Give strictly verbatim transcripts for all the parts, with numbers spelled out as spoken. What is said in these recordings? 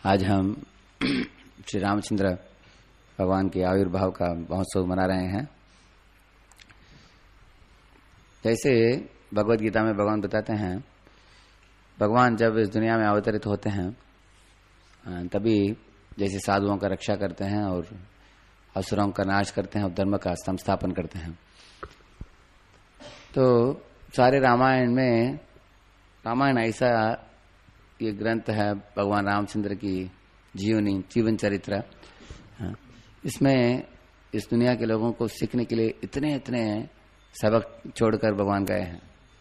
आज हम श्री रामचंद्र भगवान के आविर्भाव का महोत्सव मना रहे हैं। जैसे भगवत गीता में भगवान बताते हैं, भगवान जब इस दुनिया में अवतरित होते हैं तभी जैसे साधुओं का रक्षा करते हैं और असुरों का नाश करते हैं और धर्म का संस्थापन करते हैं। तो सारे रामायण में, रामायण ऐसा ये ग्रंथ है भगवान रामचंद्र की जीवनी जीवन चरित्र। इसमें इस दुनिया के लोगों को सीखने के लिए इतने इतने सबक छोड़कर भगवान गए हैं।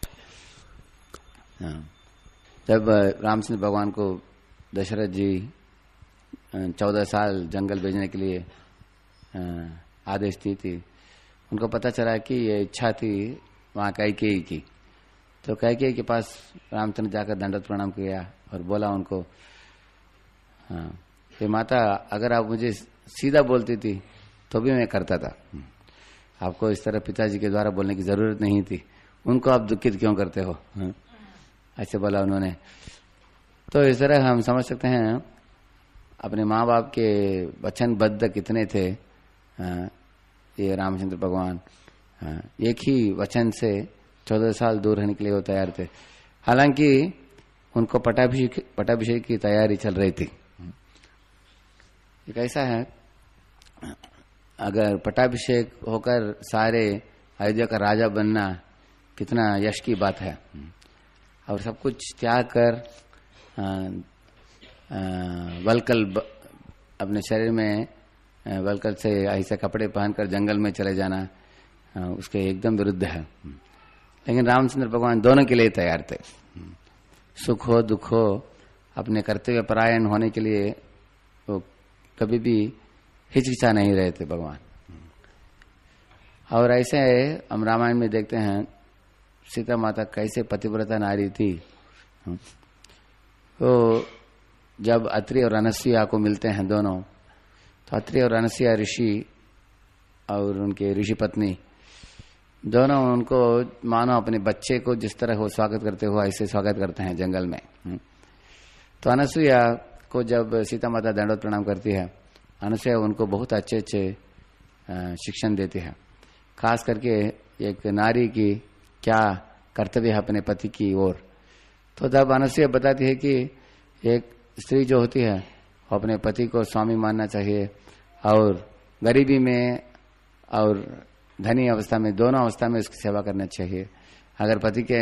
जब रामचंद्र भगवान को दशरथ जी चौदह साल जंगल भेजने के लिए आदेश दी थी, उनको पता चला कि ये इच्छा थी वहाँ कैकेयी की। तो कैकेयी के पास रामचंद्र जाकर दंडवत प्रणाम किया और बोला उनको, हाँ ये माता, अगर आप मुझे सीधा बोलती थी तो भी मैं करता था, आपको इस तरह पिताजी के द्वारा बोलने की जरूरत नहीं थी, उनको आप दुखित क्यों करते हो, ऐसे बोला उन्होंने। तो इस तरह हम समझ सकते हैं अपने माँ बाप के वचनबद्ध कितने थे ये रामचंद्र भगवान। एक ही वचन से चौदह साल दूर रहने के लिए वो तैयार थे। हालांकि उनको पटाभिषेक पटाभिषेक की तैयारी चल रही थी। एक ऐसा है, अगर पटाभिषेक होकर सारे अयोध्या का राजा बनना कितना यश की बात है, और सब कुछ त्याग कर वलकल अपने शरीर में वलकल से ऐसे कपड़े पहनकर जंगल में चले जाना उसके एकदम विरुद्ध है। लेकिन रामचंद्र भगवान दोनों के लिए तैयार थे। सुख हो दुख हो, अपने कर्तव्य परायण होने के लिए वो कभी भी हिचकिचा नहीं रहे थे भगवान। और ऐसे हम रामायण में देखते हैं सीता माता कैसे पतिव्रता नारी थी। तो जब अत्रि और अनसुईया को मिलते हैं दोनों, तो अत्रि और अनसुईया ऋषि और उनके ऋषि पत्नी दोनों उनको मानो अपने बच्चे को जिस तरह वो स्वागत करते हो ऐसे स्वागत करते हैं जंगल में। तो अनसुईया को जब सीता माता दंडवत प्रणाम करती है, अनसुईया उनको बहुत अच्छे अच्छे शिक्षण देती है, खास करके एक नारी की क्या कर्तव्य है अपने पति की ओर। तो तब अनसुईया बताती है कि एक स्त्री जो होती है वो अपने पति को स्वामी मानना चाहिए, और गरीबी में और धनी अवस्था में, दोनों अवस्था में उसकी सेवा करना चाहिए। अगर पति के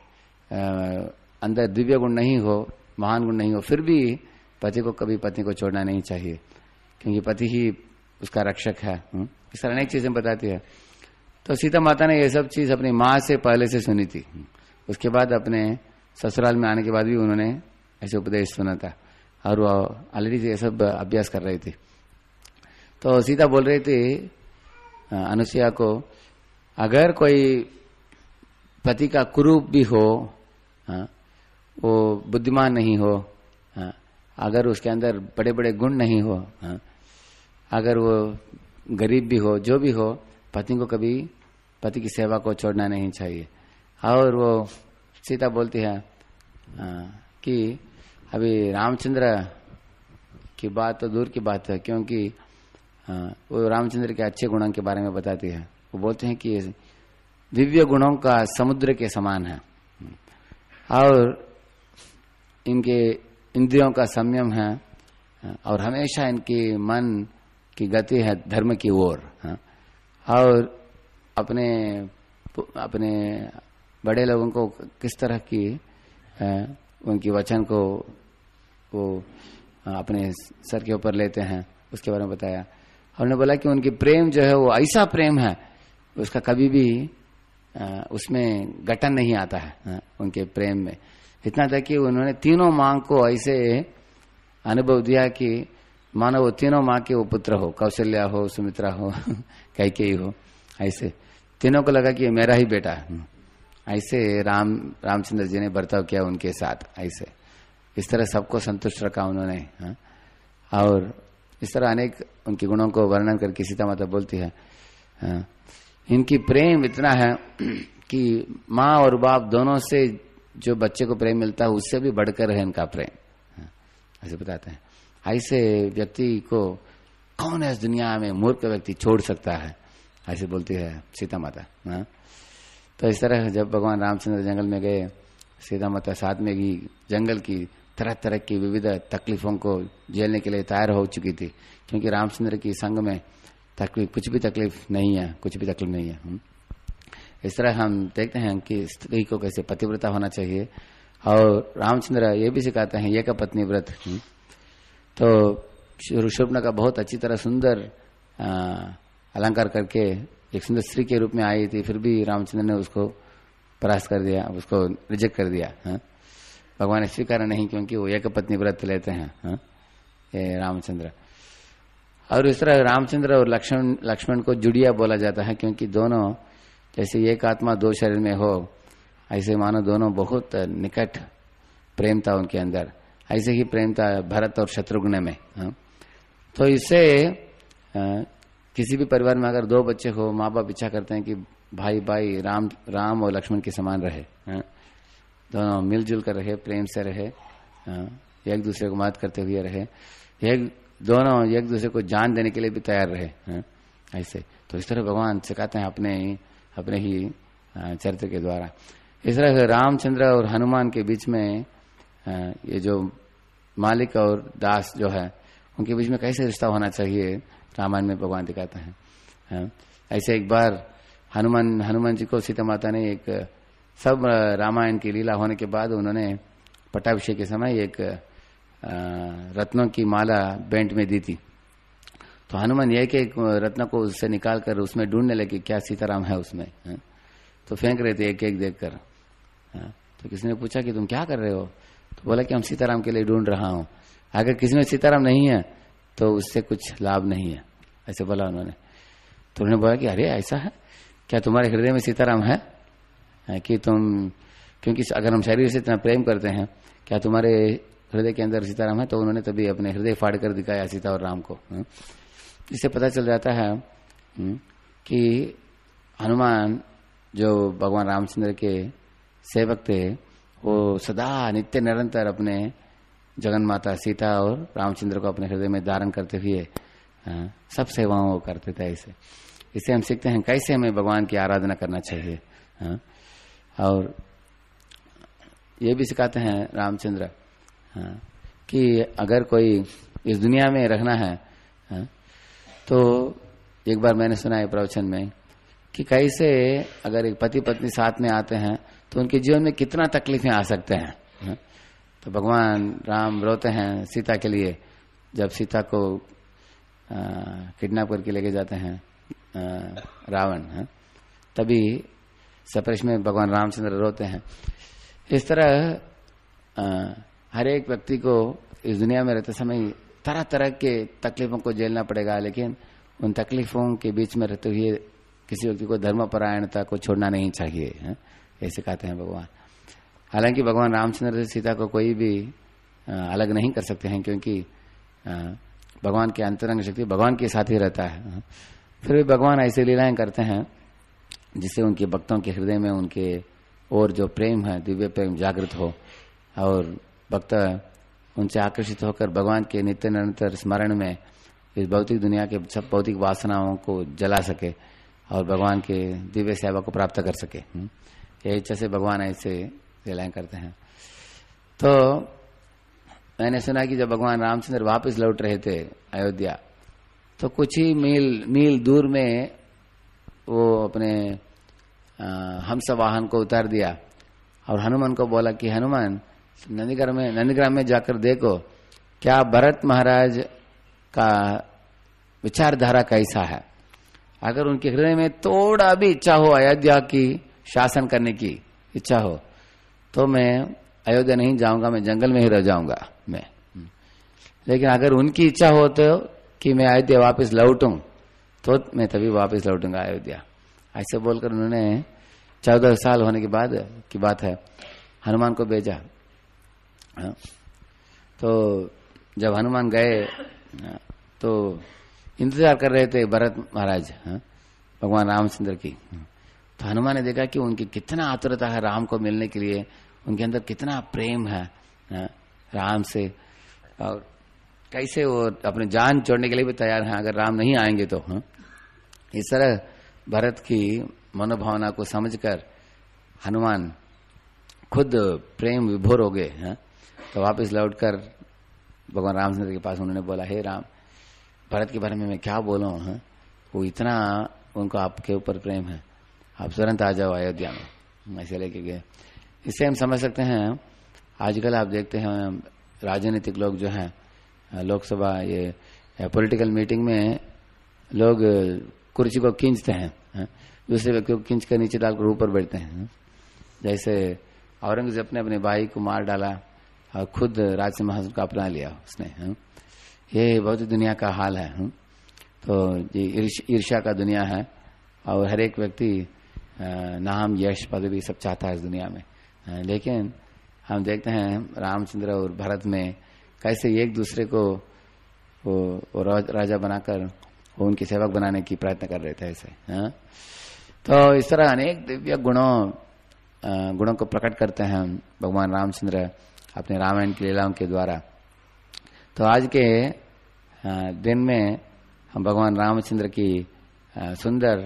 अंदर दिव्य गुण नहीं हो, महान गुण नहीं हो, फिर भी पति को कभी पत्नी को छोड़ना नहीं चाहिए, क्योंकि पति ही उसका रक्षक है। इस तरह अनेक चीजें बताती है। तो सीता माता ने ये सब चीज अपनी माँ से पहले से सुनी थी, उसके बाद अपने ससुराल में आने के बाद भी उन्होंने ऐसे उपदेश सुना था, और वो ऑलरेडी ये सब अभ्यास कर रही थी। तो सीता बोल रही थी अनुसुईया को, अगर कोई पति का कुरूप भी हो, वो बुद्धिमान नहीं हो, अगर उसके अंदर बड़े बड़े गुण नहीं हो, अगर वो गरीब भी हो, जो भी हो, पति को कभी पति की सेवा को छोड़ना नहीं चाहिए। और वो सीता बोलती है कि अभी रामचंद्र की बात तो दूर की बात है, क्योंकि वो रामचंद्र के अच्छे गुणों के बारे में बताती है। वो बोलते हैं कि दिव्य गुणों का समुद्र के समान है, और इनके इंद्रियों का संयम है, और हमेशा इनकी मन की गति है धर्म की ओर, और अपने अपने बड़े लोगों को किस तरह की उनकी वचन को वो अपने सर के ऊपर लेते हैं उसके बारे में बताया। हमने बोला कि उनकी प्रेम जो है वो ऐसा प्रेम है, उसका कभी भी उसमें गठन नहीं आता है उनके प्रेम में। इतना था कि उन्होंने तीनों माँ को ऐसे अनुभव दिया कि मानो वो तीनों माँ के वो पुत्र हो, कौशल्या हो, सुमित्रा हो, कैकेयी हो, ऐसे तीनों को लगा कि ये मेरा ही बेटा है। ऐसे राम रामचंद्र जी ने बर्ताव किया उनके साथ। ऐसे इस तरह सबको संतुष्ट रखा उन्होंने। और इस तरह अनेक उनके गुणों को वर्णन करके सीता माता बोलती है, इनकी प्रेम इतना है कि माँ और बाप दोनों से जो बच्चे को प्रेम मिलता है उससे भी बढ़कर है इनका प्रेम, ऐसे बताते हैं। ऐसे व्यक्ति को कौन है इस दुनिया में मूर्ख व्यक्ति छोड़ सकता है, ऐसे बोलती है सीता माता। हाँ, तो इस तरह जब भगवान रामचंद्र जंगल में गए, सीता माता साथ में गई, जंगल की तरह तरह की विविध तकलीफों को झेलने के लिए तैयार हो चुकी थी, क्योंकि रामचंद्र की संग में तकलीफ कुछ भी तकलीफ नहीं है, कुछ भी तकलीफ नहीं है। इस तरह हम देखते हैं कि स्त्री को कैसे पतिव्रता होना चाहिए, और रामचंद्र ये भी सिखाते हैं एक पत्नी व्रत। तो शूर्पणखा बहुत अच्छी तरह सुंदर अलंकार करके एक सुंदर स्त्री के रूप में आई थी, फिर भी रामचंद्र ने उसको परास्त कर दिया, उसको रिजेक्ट कर दिया। हा? भगवान ने स्वीकार नहीं, क्योंकि वो एक पत्नी व्रत लेते हैं हा? ये रामचंद्र। और इस तरह रामचंद्र और लक्ष्मण लक्ष्मण को जुड़िया बोला जाता है, क्योंकि दोनों जैसे एक आत्मा दो शरीर में हो, ऐसे मानो दोनों बहुत निकट प्रेम था उनके अंदर, ऐसे ही प्रेम था भरत और शत्रुघ्न में। हा? तो इससे किसी भी परिवार में अगर दो बच्चे हो, माँ बाप इच्छा करते हैं कि भाई भाई राम राम और लक्ष्मण के समान रहे, हा? दोनों मिलजुल कर रहे, प्रेम से रहे, एक दूसरे को मदद करते हुए रहे, एक दोनों एक दूसरे को जान देने के लिए भी तैयार रहे। हा? ऐसे तो इस तरह भगवान सिखाते हैं अपने अपने ही चरित्र के द्वारा। इस तरह से रामचंद्र और हनुमान के बीच में ये जो मालिक और दास जो है उनके बीच में कैसे रिश्ता होना चाहिए, रामायण में भगवान दिखाते हैं। ऐसे एक बार हनुमान हनुमान जी को सीता माता ने एक सब रामायण की लीला होने के बाद उन्होंने पट्टाभिषेक के समय एक रत्नों की माला बेंट में दी थी। तो हनुमान एक एक रत्न को उससे निकाल कर उसमें ढूंढने लगे क्या सीताराम है उसमें। है? तो फेंक रहे थे एक एक देखकर। तो किसी ने पूछा कि तुम क्या कर रहे हो, तो बोला कि हम सीताराम के लिए ढूंढ रहा हूं, अगर किसी में सीताराम नहीं है तो उससे कुछ लाभ नहीं है, ऐसे बोला उन्होंने। तो उन्होंने बोला कि अरे ऐसा है क्या, तुम्हारे हृदय में सीताराम है, है कि तुम, क्योंकि अगर हम शरीर से इतना प्रेम करते हैं, क्या तुम्हारे हृदय के अंदर सीताराम है? तो उन्होंने तभी अपने हृदय फाड़ कर दिखाया सीता और राम को। इससे पता चल जाता है कि हनुमान जो भगवान रामचंद्र के सेवक थे, वो सदा नित्य निरंतर अपने जगन माता सीता और रामचंद्र को अपने हृदय में धारण करते हुए सब सेवाओं करते थे। ऐसे इससे हम सीखते हैं कैसे हमें भगवान की आराधना करना चाहिए। और ये भी सिखाते हैं रामचंद्र कि अगर कोई इस दुनिया में रहना है, तो एक बार मैंने सुना है प्रवचन में कि कैसे अगर एक पति पत्नी साथ में आते हैं तो उनके जीवन में कितना तकलीफें आ सकते हैं। तो भगवान राम रोते हैं सीता के लिए, जब सीता को किडनैप करके लेके जाते हैं रावण, तभी सप्रेश में भगवान रामचंद्र रोते हैं। इस तरह हर एक व्यक्ति को इस दुनिया में रहते समय तरह तरह के तकलीफों को झेलना पड़ेगा, लेकिन उन तकलीफों के बीच में रहते हुए किसी व्यक्ति को धर्मपरायणता को छोड़ना नहीं चाहिए, ऐसे कहते हैं भगवान। हालांकि भगवान रामचंद्र से सीता को कोई भी अलग नहीं कर सकते हैं, क्योंकि भगवान की अंतरंग शक्ति भगवान के साथ ही रहता है। फिर भी भगवान ऐसी लीलाएं करते हैं जिससे उनके भक्तों के हृदय में उनके और जो प्रेम है, दिव्य प्रेम जागृत हो, और भक्त उनसे आकर्षित होकर भगवान के नित्य निरंतर स्मरण में इस भौतिक दुनिया के सब भौतिक वासनाओं को जला सके और भगवान के दिव्य सेवा को प्राप्त कर सके। यही इच्छा से भगवान ऐसे लीलाएं करते हैं। तो मैंने सुना कि जब भगवान रामचंद्र वापस लौट रहे थे अयोध्या, तो कुछ ही मील मील दूर में वो अपने हंस वाहन को उतार दिया और हनुमान को बोला कि हनुमान, नंदीग्राम में नंदीग्राम में जाकर देखो क्या भरत महाराज का विचारधारा कैसा है। अगर उनके हृदय में थोड़ा भी इच्छा हो अयोध्या की शासन करने की इच्छा हो, तो मैं अयोध्या नहीं जाऊंगा, मैं जंगल में ही रह जाऊंगा मैं। लेकिन अगर उनकी इच्छा हो तो कि मैं अयोध्या वापस लौटूं, तो मैं तभी वापस लौटूंगा अयोध्या। ऐसे बोलकर उन्होंने चौदह साल होने के बाद की बात है, हनुमान को भेजा। तो जब हनुमान गए तो इंतजार कर रहे थे भरत महाराज भगवान रामचंद्र की। तो हनुमान ने देखा कि उनकी कितना आतुरता है राम को मिलने के लिए, उनके अंदर कितना प्रेम है राम से। और कैसे वो अपने जान छोड़ने के लिए भी तैयार हैं अगर राम नहीं आएंगे तो। हाँ? इस तरह भरत की मनोभावना को समझकर हनुमान खुद प्रेम विभोर हो गए। हाँ? तो वापस लौटकर भगवान रामचंद्र के पास उन्होंने बोला, हे राम, भरत के बारे में मैं क्या बोलूं, हाँ? वो इतना उनको आपके ऊपर प्रेम है, आप तुरंत आ जाओ अयोध्या में, ऐसे लेके गए। इससे हम समझ सकते हैं आजकल आप देखते हैं राजनीतिक लोग जो हैं लोकसभा ये पॉलिटिकल मीटिंग में लोग कुर्सी को खींचते हैं, हाँ? दूसरे व्यक्ति को खींच कर नीचे डालकर ऊपर बैठते हैं। हाँ? जैसे औरंगजेब ने अपने भाई को मार डाला और खुद राज सिंहासन को अपना लिया उसने। हाँ? ये बहुत दुनिया का हाल है। हाँ? तो ये ईर्ष्या का दुनिया है और हर एक व्यक्ति नाम यश पदवी सब चाहता है इस दुनिया में। हाँ? लेकिन हम देखते हैं रामचंद्र और भरत में कैसे एक दूसरे को वो, वो राजा बनाकर वो उनकी सेवक बनाने की प्रयत्न कर रहे थे ऐसे। हाँ? तो इस तरह अनेक दिव्य गुणों गुणों को प्रकट करते हैं भगवान रामचंद्र अपने रामायण की लीलाओं के द्वारा। तो आज के दिन में हम भगवान रामचंद्र की सुंदर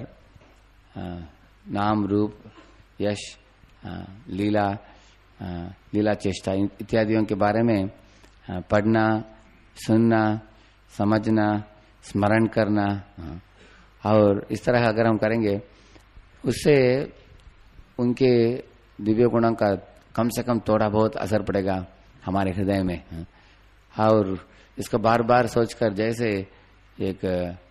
नाम रूप यश लीला लीला चेष्टा इत्यादियों के बारे में पढ़ना, सुनना, समझना, स्मरण करना और इस तरह अगर हम करेंगे उससे उनके दिव्य गुणों का कम से कम थोड़ा बहुत असर पड़ेगा हमारे हृदय में। और इसको बार बार सोचकर जैसे एक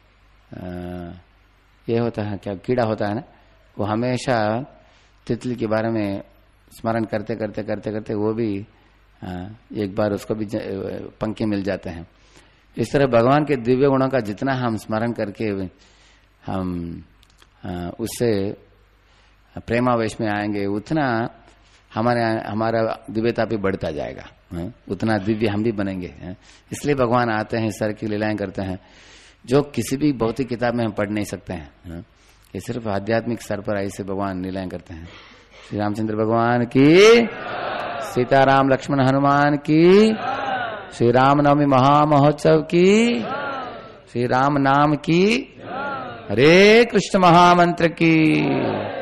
ये होता है क्या कीड़ा होता है ना, वो हमेशा तितली के बारे में स्मरण करते करते करते करते वो भी एक बार उसको भी पंखे मिल जाते हैं। इस तरह भगवान के दिव्य गुणों का जितना हम स्मरण करके हम उससे प्रेमावेश में आएंगे उतना हमारे हमारा दिव्यता भी बढ़ता जाएगा, उतना दिव्य हम भी बनेंगे। इसलिए भगवान आते हैं, इस तरह की लीलाएं करते हैं जो किसी भी भौतिक किताब में हम पढ़ नहीं सकते हैं। ये सिर्फ आध्यात्मिक स्तर पर ऐसे भगवान लीलाएं करते हैं। श्री रामचंद्र भगवान की, सीताराम लक्ष्मण हनुमान की, श्री राम नवमी महामहोत्सव की, श्री राम नाम की, हरे कृष्ण महामंत्र की।